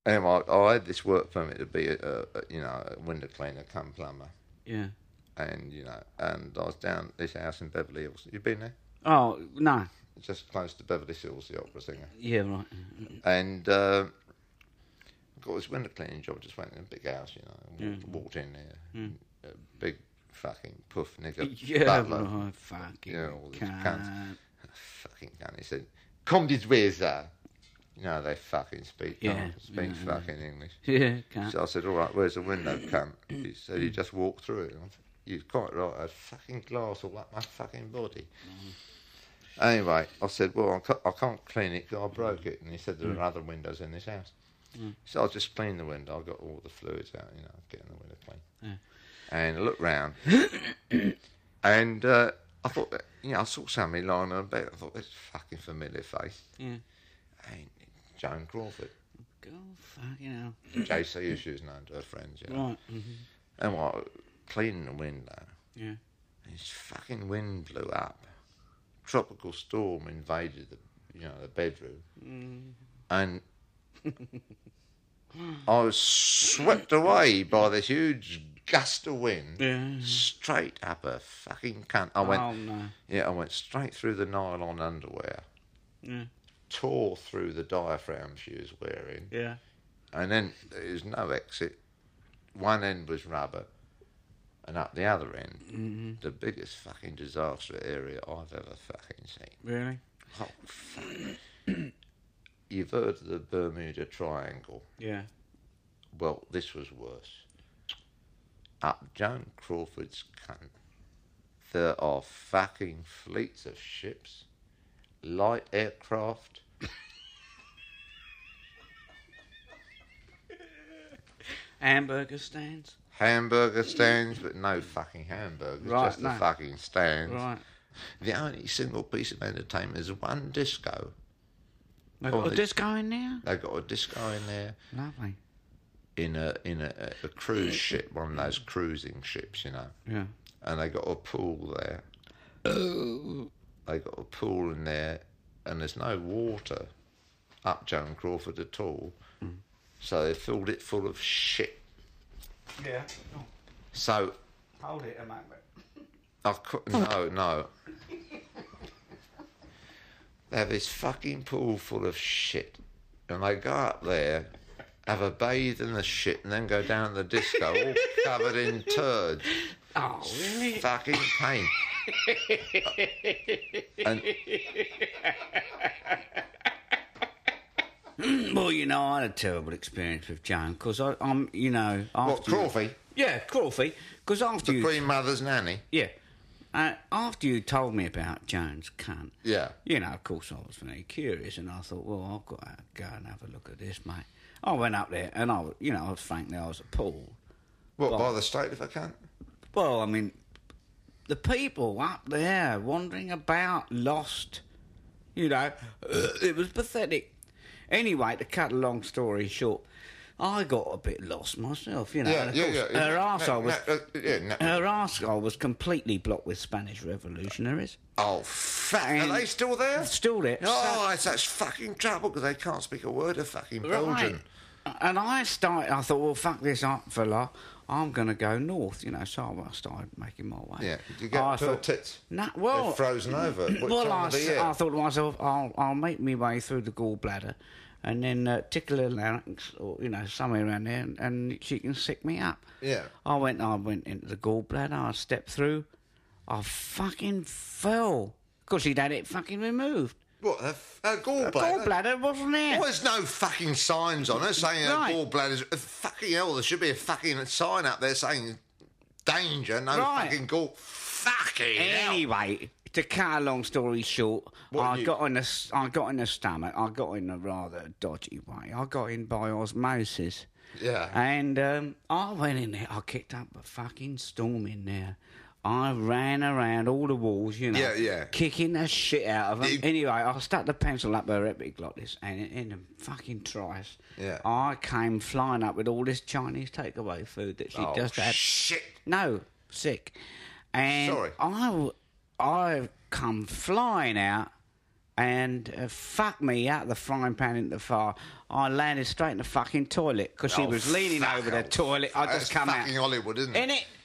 Anyway, I had this work permit to be a window cleaner, come plumber. Yeah. And, and I was down at this house in Beverly Hills. You been there? Oh, no. Just close to Beverly Hills, the opera singer. Yeah, right. And got this window cleaning job, just went in a big house, walked in there. A big fucking puff nigger butler. Right, fucking all these cunt. cunts. Fucking cunt. He said, "Come this way, sir." They fucking speak fucking English. Yeah, cunt. So I said, "All right, where's the window, cunt?" He said, "You just walk through it." You're quite right. I had fucking glass all up my fucking body. Anyway, I said, "Well, I can't clean it because I broke it." And he said, "There are other windows in this house." So I just cleaned the window. I got all the fluids out, getting the window clean. Yeah. And I looked round, and I thought that, I saw somebody lying on a bed. I thought, this fucking familiar face. Yeah. And Joan Crawford. Go fucking hell. JC, she was known to her friends, Right. And I was cleaning the window. Yeah. And this fucking wind blew up. Tropical storm invaded the bedroom. And I was swept away by this huge gust of wind, straight up a fucking cunt. I went straight through the nylon underwear, tore through the diaphragm she was wearing, and then there was no exit. One end was rubber, and up the other end, the biggest fucking disaster area I've ever fucking seen. Really? Oh, fuck. You've heard of the Bermuda Triangle. Yeah. Well, this was worse. Up Joan Crawford's cunt, there are fucking fleets of ships, light aircraft. Hamburger stands? Hamburger stands, but no fucking hamburgers, just the fucking stands. Right. The only single piece of entertainment is one disco. They've got a disco in there? They've got a disco in there. Lovely. In a cruise ship, one of those cruising ships, Yeah. And they got a pool there. They got a pool in there, and there's no water up Joan Crawford at all. So they filled it full of shit. Yeah. So Hold it a moment. No. They have this fucking pool full of shit, and they go up there, have a bathe in the shit, and then go down to the disco, all covered in turds. Oh, really? Fucking pain. Well, I had a terrible experience with Joan, because I'm, What, Crawford? Yeah, Crawford, because after The Queen Mother's nanny? Yeah. After you told me about Joan's cunt, Yeah. Of course I was very curious, and I thought, well, I've got to go and have a look at this, mate. I went up there, and I was frankly, I was appalled. What, by the state of a cunt? Well, I mean, the people up there wandering about, lost, it was pathetic. Anyway, to cut a long story short, I got a bit lost myself, Her arsehole was completely blocked with Spanish revolutionaries. Oh, fuck. Are they still there? Still there. Oh, it's such fucking trouble because they can't speak a word of fucking Belgian. Right. And I thought, well, fuck this up, fella. I'm going to go north, so I started making my way. Yeah. Did you get to her tits? No, well... They're frozen over. I thought to myself, I'll make my way through the gallbladder and then tickle her larynx, or, somewhere around there, and she can sick me up. Yeah. I went into the gallbladder, I stepped through, I fucking fell, because she'd had it fucking removed. What, a gallbladder? A gallbladder wasn't there. Well, there's no fucking signs on it saying a gallbladder's... Fucking hell, there should be a fucking sign up there saying danger, no fucking gall... Fucking hell. Anyway, to cut a long story short, I got in the stomach. I got in a rather dodgy way. I got in by osmosis. Yeah. And I went in there. I kicked up a fucking storm in there. I ran around all the walls, kicking the shit out of them. Anyway, I stuck the pencil up her epiglottis, and in the fucking trice, I came flying up with all this Chinese takeaway food that she just had. Shit. No, sick. And Sorry. I come flying out, and fuck me, out of the frying pan into the fire. I landed straight in the fucking toilet because she was leaning over the toilet. I just come out. Fucking Hollywood, isn't it? Innit?